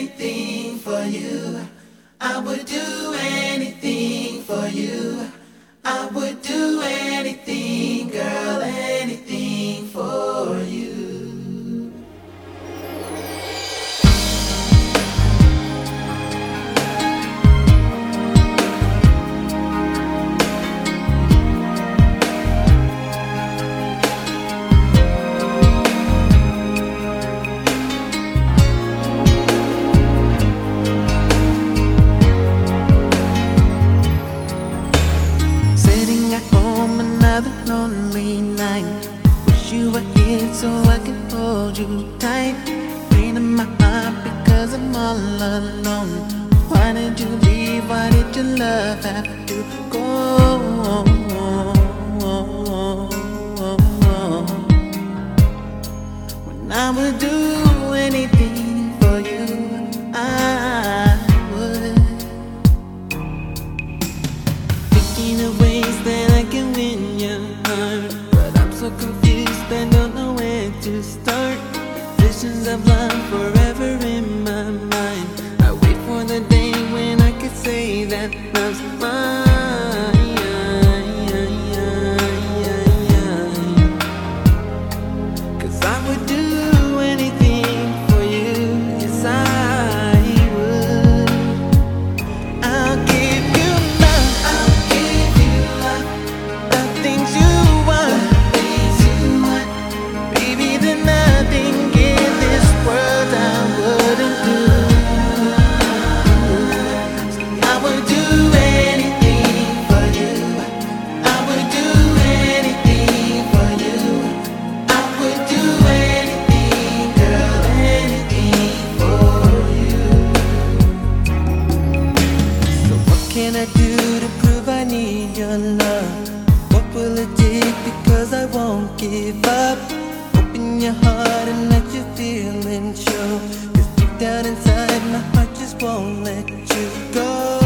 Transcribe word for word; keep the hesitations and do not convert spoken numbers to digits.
anything for you. I would do anything for you. I would do anything, girl, anything for you. Lonely night, wish you were here so I could hold you tight. Pain in my heart because I'm all alone. Why did you leave? Why did your love have to go? When I would do anything for you, I would. Thinking of ways that I can win your heart, but I'm so confused, I don't know where to start. Visions of love forever in my mind. I wait for the day when I could say that love's mine. Cause I would do anything for you, yes I would. I'll give you love, I'll give you love, the things you want, the things you want. baby, there's nothing in this world I wouldn't do. I would do anything for you. I would do anything for you. I would do anything, girl, anything for you. So what can I do to prove I need your love? What will it take? Because I won't give up. Open your heart and let your feelings show. Cause deep down inside my heart just won't let you go.